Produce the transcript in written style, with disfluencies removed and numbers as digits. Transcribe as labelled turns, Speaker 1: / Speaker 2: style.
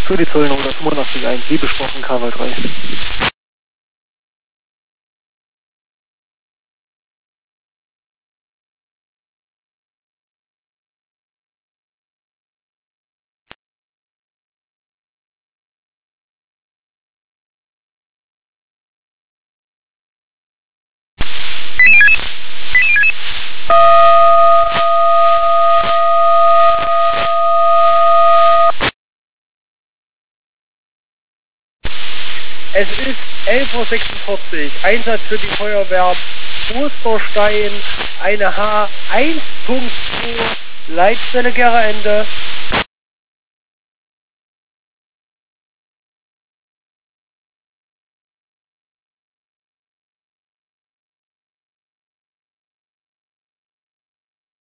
Speaker 1: Für die Zollnummer 85.1, wie besprochen, KW 3.
Speaker 2: Es ist 11:46 Uhr, Einsatz für die Feuerwehr Osterstein, eine H1.2, Leitstelle Gera Ende.